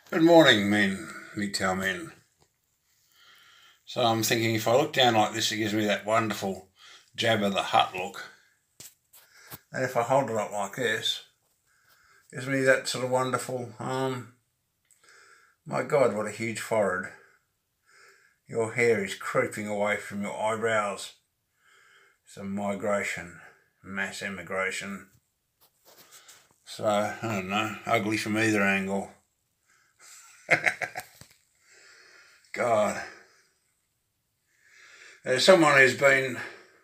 Good morning, men, MGTOW men. So I'm thinking if I look down like this, it gives me that wonderful Jabba the Hutt look. And if I hold it up like this, it gives me that sort of wonderful, my God, what a huge forehead. Your hair is creeping away from your eyebrows. It's a migration, mass emigration. So, I don't know, ugly from either angle. God. As someone who's been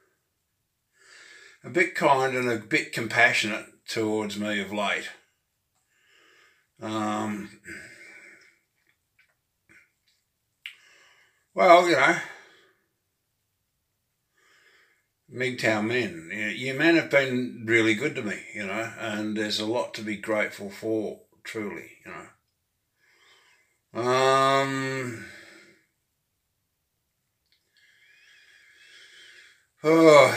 a bit kind and a bit compassionate towards me of late, well, MGTOW men, you men have been really good to me, and there's a lot to be grateful for, truly, Oh,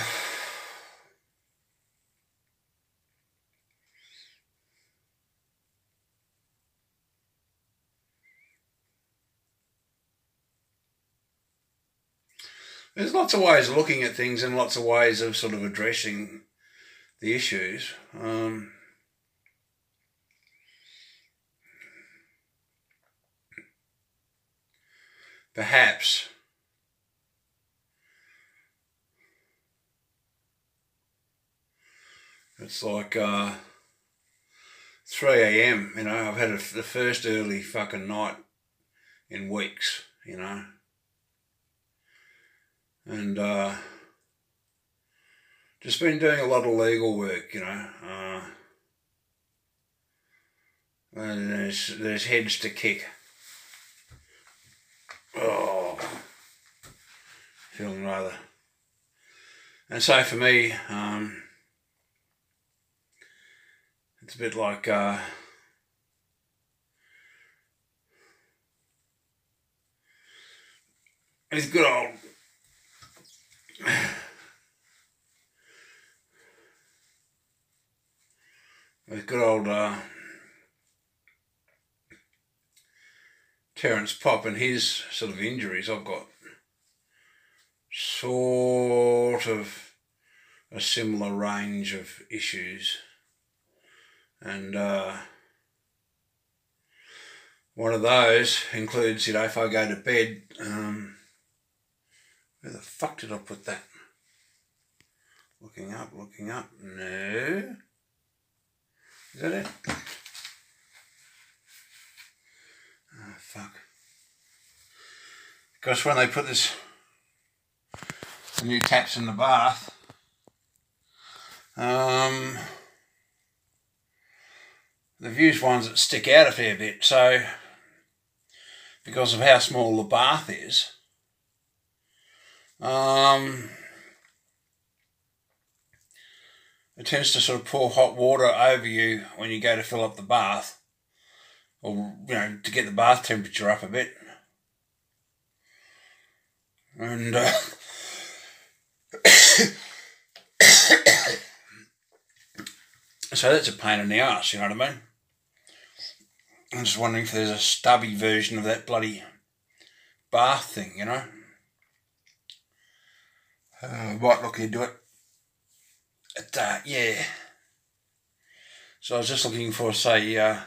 there's lots of ways of looking at things and lots of ways of sort of addressing the issues. Perhaps it's like 3 a.m. I've had the first early fucking night in weeks, and just been doing a lot of legal work, and there's heads to kick. Oh, feeling rather. And so for me, it's a bit like it's good old Terence Popp and his sort of injuries. I've got sort of a similar range of issues, and one of those includes, if I go to bed, where the fuck did I put that? Looking up, no. Is that it? Oh, fuck. Because when they put the new taps in the bath, they've used ones that stick out a fair bit. So, because of how small the bath is, it tends to sort of pour hot water over you when you go to fill up the bath, or to get the bath temperature up a bit. And so that's a pain in the arse, you know what I mean? I'm just wondering if there's a stubby version of that bloody bath thing, might look into it. Yeah. So I was just looking for, say, a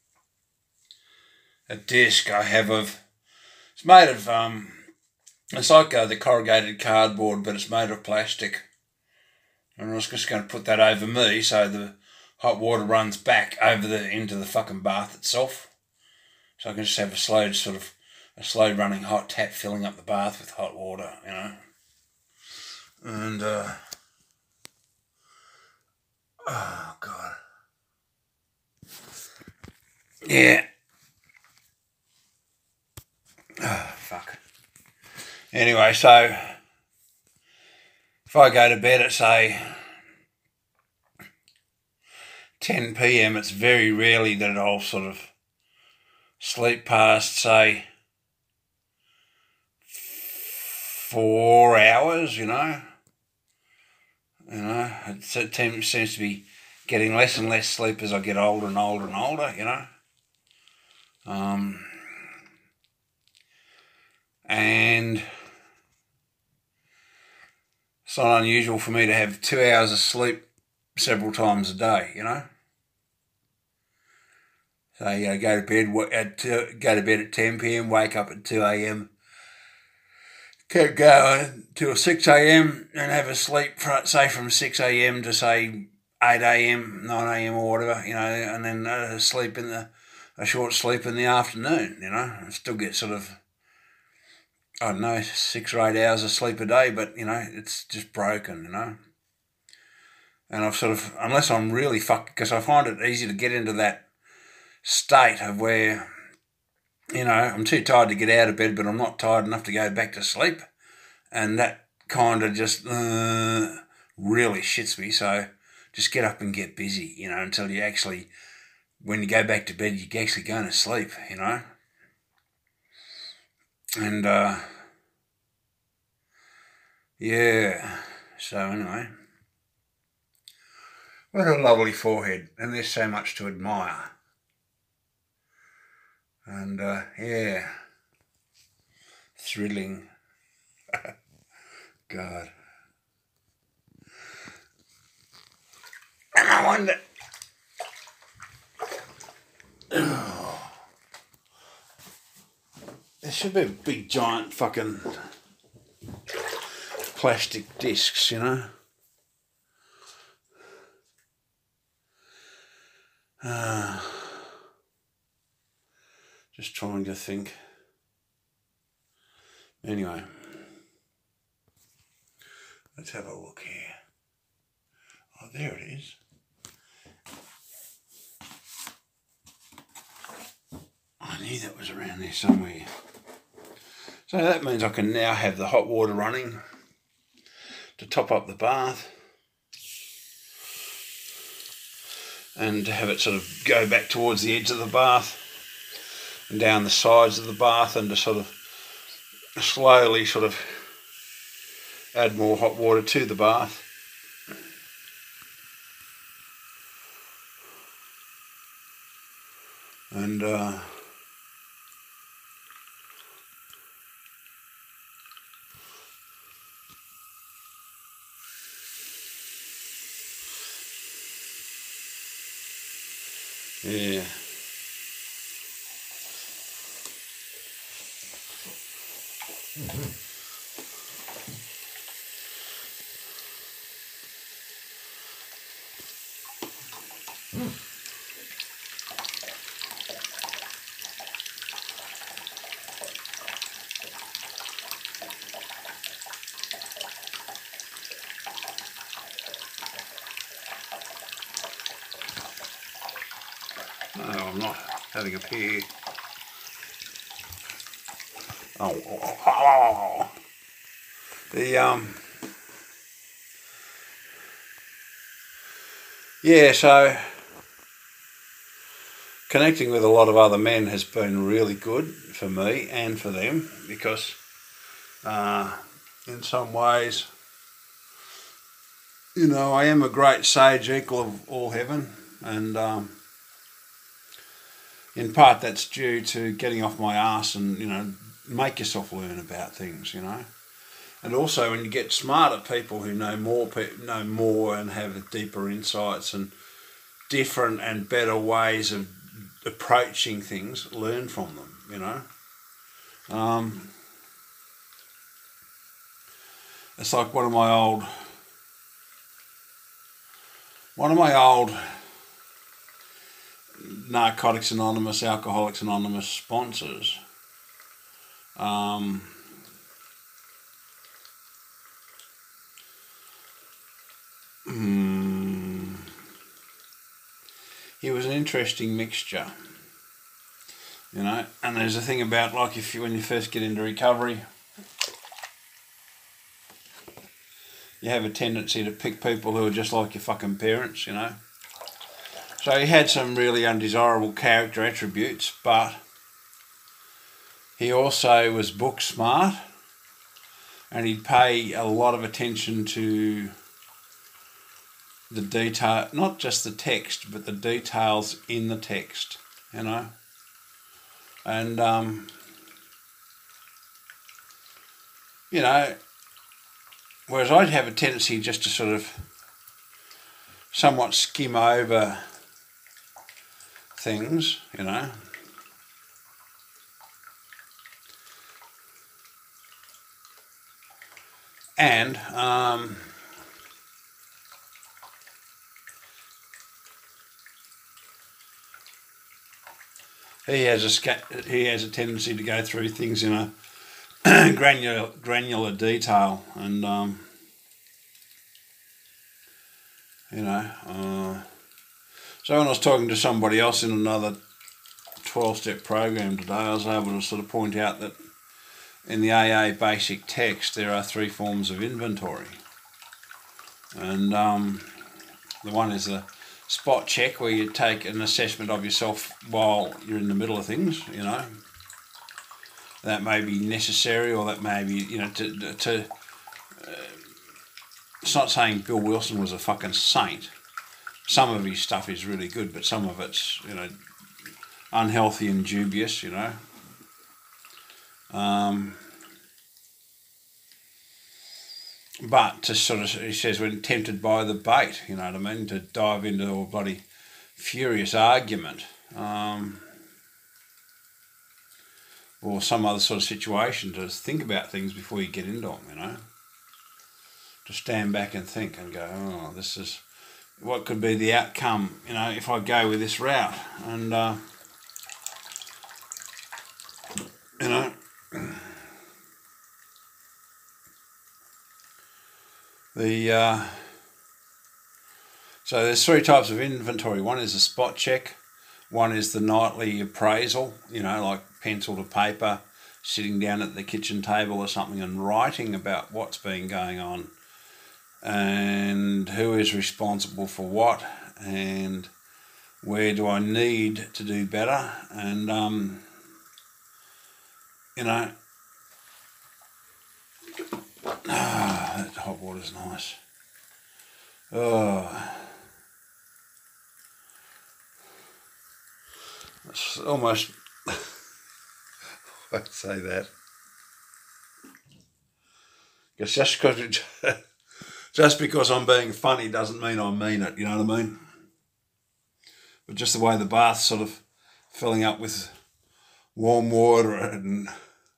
disc I have of. It's made of it's like the corrugated cardboard, but it's made of plastic. And I was just going to put that over me, so the hot water runs back into the fucking bath itself. So I can just have a slow running hot tap filling up the bath with hot water, And oh God. Yeah. Oh, fuck. Anyway, so if I go to bed at, say, 10 p.m, it's very rarely that I'll sort of sleep past, say, 4 hours, It seems to be getting less and less sleep as I get older and older and older, And it's not unusual for me to have 2 hours of sleep several times a day, you know. So go to bed at 10 p.m, wake up at 2 a.m, keep going till 6 a.m, and have a sleep say from 6 a.m to say 8 a.m, 9 a.m or whatever, you know, and then a short sleep in the afternoon, you know. I still get sort of, I don't know, 6 or 8 hours of sleep a day, but, you know, it's just broken, you know. And I've sort of, unless I'm really fucked, because I find it easy to get into that state of where, you know, I'm too tired to get out of bed, but I'm not tired enough to go back to sleep. And that kind of just really shits me. So just get up and get busy, you know, until you actually, when you go back to bed, you're actually going to sleep, you know. And, yeah, so anyway. What a lovely forehead, and there's so much to admire. And, yeah, thrilling. God. And I wonder... Oh, there should be big giant fucking plastic discs, you know. Just trying to think. Anyway, let's have a look here. Oh, there it is. I knew that was around there somewhere. So that means I can now have the hot water running to top up the bath and to have it sort of go back towards the edge of the bath and down the sides of the bath, and to sort of slowly sort of add more hot water to the bath. And yeah. No, I'm not having a pee. Oh. Yeah, so connecting with a lot of other men has been really good for me and for them, because in some ways, you know, I am a great sage equal of all heaven, and in part that's due to getting off my arse and, you know, make yourself learn about things, you know. And also when you get smarter people who know more and have deeper insights and different and better ways of approaching things, learn from them, you know. It's like one of my old Narcotics Anonymous, Alcoholics Anonymous sponsors. He was an interesting mixture, you know. And there's a thing about, like, when you first get into recovery, you have a tendency to pick people who are just like your fucking parents, you know. So he had some really undesirable character attributes, but he also was book smart, and he'd pay a lot of attention to the detail, not just the text, but the details in the text, you know. And, you know, whereas I'd have a tendency just to sort of somewhat skim over things, you know. And he has a tendency to go through things in a granular detail, and you know. So when I was talking to somebody else in another 12-step program today, I was able to sort of point out that in the AA basic text there are 3 forms of inventory, and the one is the spot check, where you take an assessment of yourself while you're in the middle of things, you know. That may be necessary, or that may be, you know, it's not saying Bill Wilson was a fucking saint. Some of his stuff is really good, but some of it's, you know, unhealthy and dubious, you know. But to sort of, he says, when tempted by the bait, you know what I mean, to dive into a bloody furious argument, or some other sort of situation, to think about things before you get into them, you know. To stand back and think and go, oh, this is, what could be the outcome, you know, if I go with this route, and, you know, so there's 3 types of inventory. One is the spot check, one is the nightly appraisal, you know, like pencil to paper, sitting down at the kitchen table or something and writing about what's been going on and who is responsible for what and where do I need to do better, and you know, that hot water's nice. Oh, it's almost, I'd say that. It's just because I'm being funny doesn't mean I mean it, you know what I mean? But just the way the bath's sort of filling up with warm water, and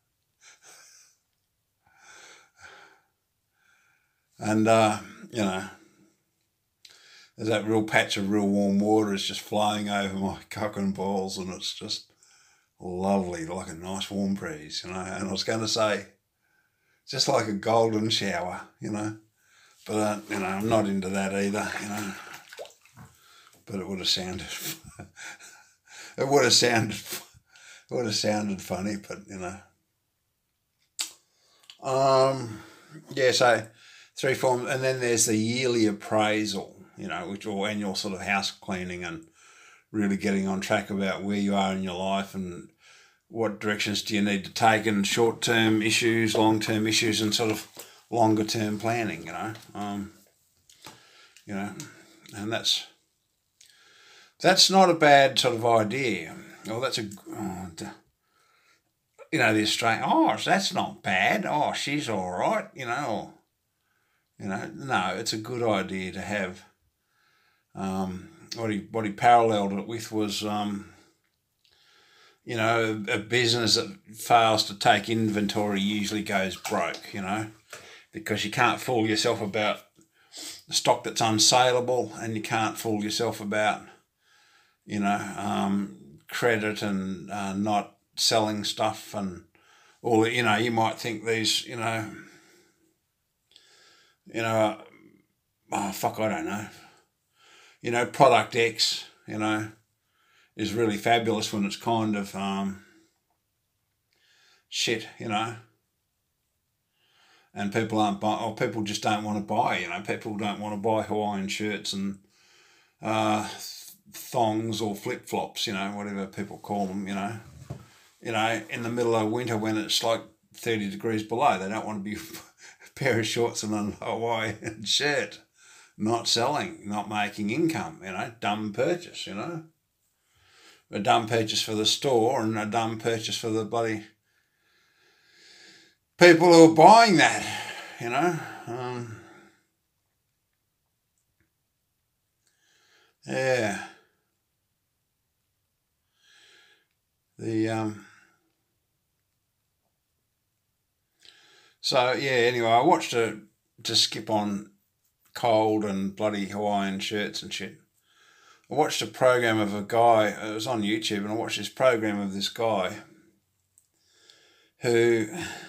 you know, there's that real patch of real warm water is just flowing over my cock and balls, and it's just lovely, like a nice warm breeze, you know. And I was going to say, just like a golden shower, you know, but you know, I'm not into that either, you know. But it would have sounded, it would have sounded funny, but you know. Yeah, so 3 forms, and then there's the yearly appraisal, you know, which, or annual sort of house cleaning, and really getting on track about where you are in your life and what directions do you need to take, and short-term issues, long-term issues, and sort of longer-term planning, you know. You know, and that's not a bad sort of idea. Well, that's you know, the Australian, oh, that's not bad. Oh, she's all right, you know. You know, no, it's a good idea to have. What he paralleled it with was, you know, a business that fails to take inventory usually goes broke, you know, because you can't fool yourself about the stock that's unsaleable, and you can't fool yourself about, you know, credit and not selling stuff, and all, you know, you might think these, you know, oh, fuck, I don't know. You know, product X, you know, is really fabulous when it's kind of shit, you know. And people aren't buying, or people just don't want to buy, you know. People don't want to buy Hawaiian shirts and thongs or flip-flops, you know, whatever people call them, you know. You know, in the middle of winter when it's like 30 degrees below, they don't want to be a pair of shorts and a Hawaiian shirt, not selling, not making income, you know, dumb purchase, you know. A dumb purchase for the store and a dumb purchase for the bloody people who are buying that, you know. Yeah. So yeah, anyway, I watched to skip on cold and bloody Hawaiian shirts and shit. I watched a program of a guy, it was on YouTube, and I watched this program of this guy who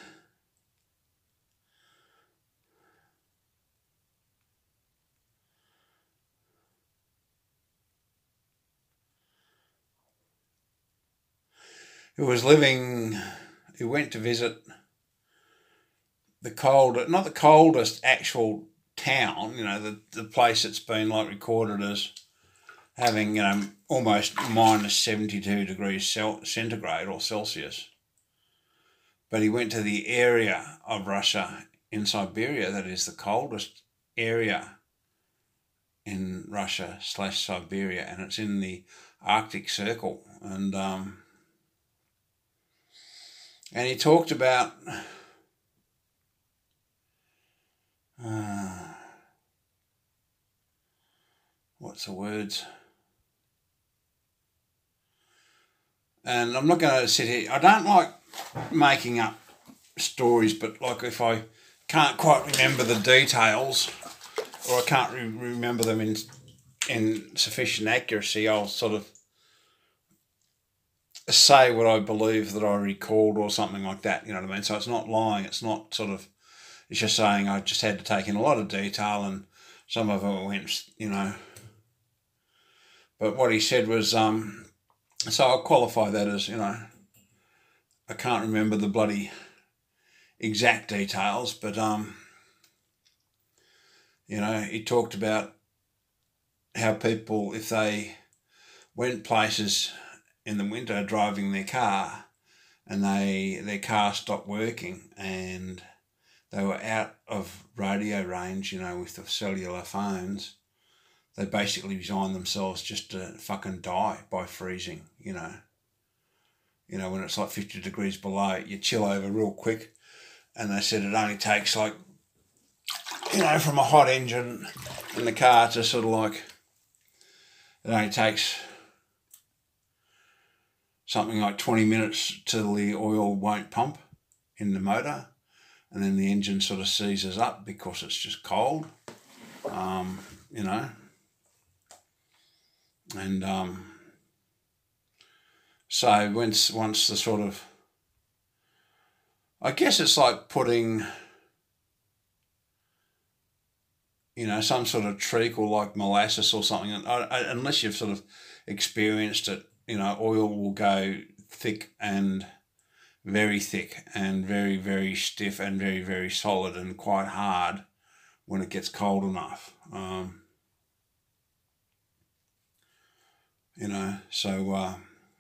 was living, he went to visit not the coldest actual town, you know, the place that's been like recorded as having, you know, almost minus 72 degrees centigrade or Celsius. But he went to the area of Russia in Siberia that is the coldest area in Russia / Siberia, and it's in the Arctic Circle. And he talked about what's the words? And I'm not going to sit here. I don't like making up stories, but like if I can't quite remember the details, or I can't remember them in sufficient accuracy, I'll sort of say what I believe that I recalled or something like that. You know what I mean? So it's not lying. It's not sort of. It's just saying I just had to take in a lot of detail, and some of it went, you know. But what he said was, so I'll qualify that as, you know, I can't remember the bloody exact details, but, you know, he talked about how people, if they went places in the winter driving their car and their car stopped working and they were out of radio range, you know, with the cellular phones, they basically resigned themselves just to fucking die by freezing, you know. You know, when it's like 50 degrees below, you chill over real quick. And they said it only takes like, you know, from a hot engine in the car to sort of like, it only takes something like 20 minutes till the oil won't pump in the motor. And then the engine sort of seizes up because it's just cold, you know. And so once the sort of, I guess it's like putting, you know, some sort of treacle like molasses or something, unless you've sort of experienced it, you know, oil will go thick and very thick and very, very stiff and very, very solid and quite hard when it gets cold enough. You know, so,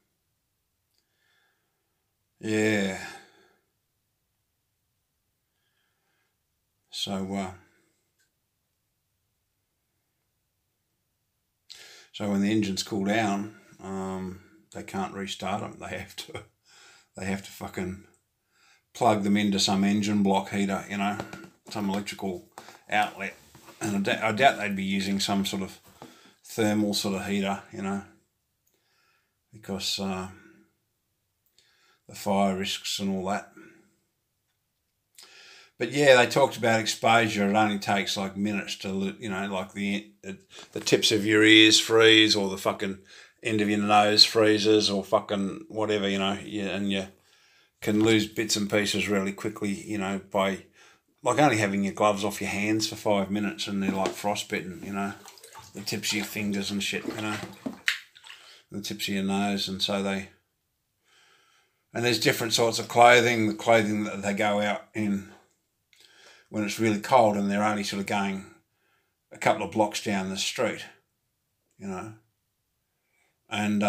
yeah. So, so when the engines cool down, they can't restart them. They have to fucking plug them into some engine block heater, you know, some electrical outlet. And I doubt they'd be using some sort of thermal sort of heater, you know, because the fire risks and all that. But yeah, they talked about exposure. It only takes like minutes to, you know, like the tips of your ears freeze or the fucking end of your nose freezes or fucking whatever, you know, and you can lose bits and pieces really quickly, you know, by like only having your gloves off your hands for 5 minutes and they're like frostbitten, you know, the tips of your fingers and shit, you know, the tips of your nose. And so and there's different sorts of clothing, the clothing that they go out in when it's really cold and they're only sort of going a couple of blocks down the street, you know. And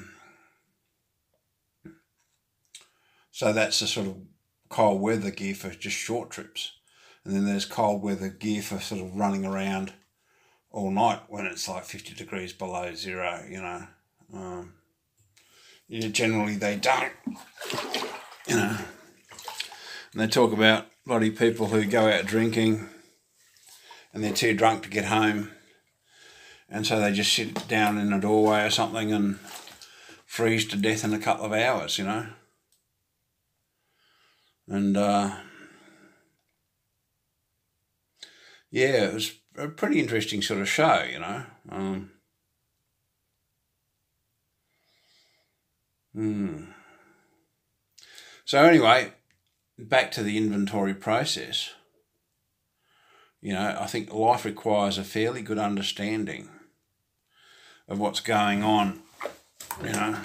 so that's the sort of cold weather gear for just short trips. And then there's cold weather gear for sort of running around all night when it's like 50 degrees below zero, you know. generally they don't, you know. And they talk about bloody people who go out drinking and they're too drunk to get home, and so they just sit down in a doorway or something and freeze to death in a couple of hours, you know. And yeah, it was a pretty interesting sort of show, you know. So anyway, back to the inventory process. You know, I think life requires a fairly good understanding of what's going on, you know.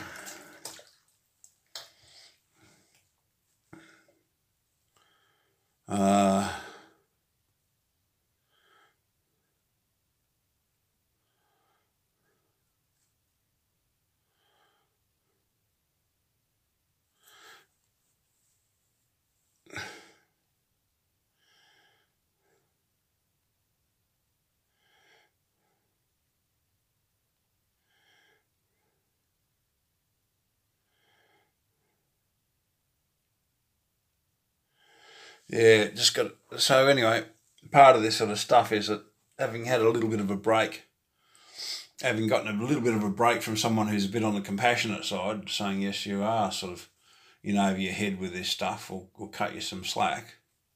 Yeah, just got. So anyway, part of this sort of stuff is that having had a little bit of a break, having gotten a little bit of a break from someone who's a bit on the compassionate side, saying yes, you are sort of in over your head with this stuff, or cut you some slack.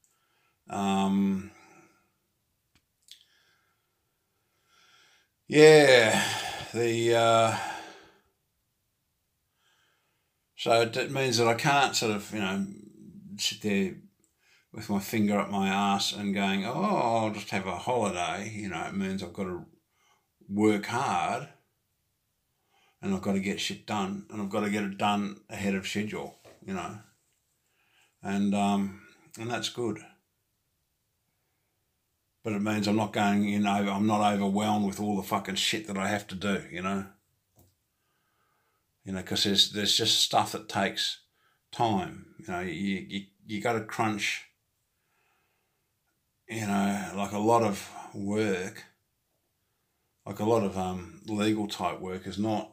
Yeah, so it means that I can't sort of, you know, sit there with my finger up my ass and going, oh, I'll just have a holiday. You know, it means I've got to work hard and I've got to get shit done, and I've got to get it done ahead of schedule, you know. And that's good. But it means I'm not going, you know, I'm not overwhelmed with all the fucking shit that I have to do, you know. You know, because there's just stuff that takes time. You know, you got to crunch. You know, like a lot of work, like a lot of legal type work is not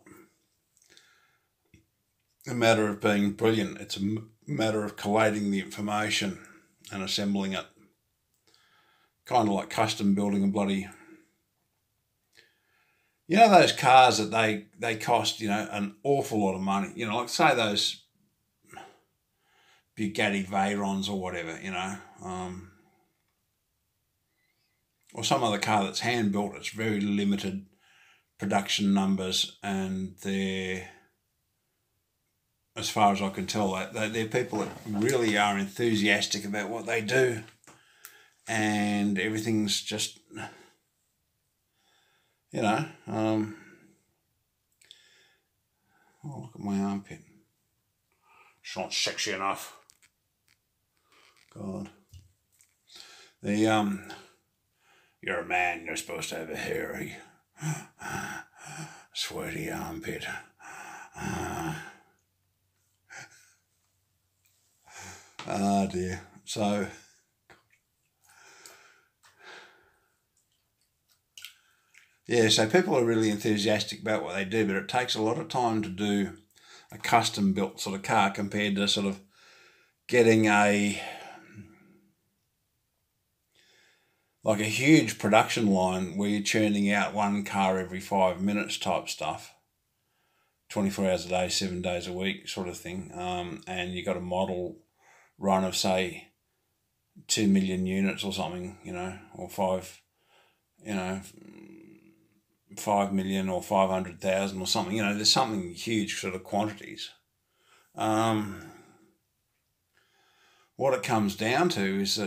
a matter of being brilliant. It's a matter of collating the information and assembling it. Kind of like custom building a bloody... You know those cars that they cost, you know, an awful lot of money. You know, like say those Bugatti Veyrons or whatever, you know. Or some other car that's hand-built. It's very limited production numbers, and they're, as far as I can tell, they're people that really are enthusiastic about what they do, and everything's just, you know, oh, look at my armpit. It's not sexy enough. God. You're a man, you're supposed to have a hairy, sweaty armpit. Oh dear. So, yeah, so people are really enthusiastic about what they do, but it takes a lot of time to do a custom built sort of car compared to sort of getting a huge production line where you're churning out one car every 5 minutes type stuff, 24 hours a day, 7 days a week sort of thing, and you got a model run of, say, 2 million units or something, you know, or 5 million or 500,000 or something, you know, there's something huge sort of quantities. What it comes down to is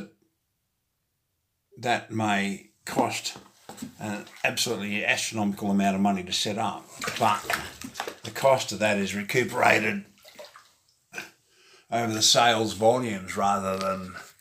that may cost an absolutely astronomical amount of money to set up, but the cost of that is recuperated over the sales volumes rather than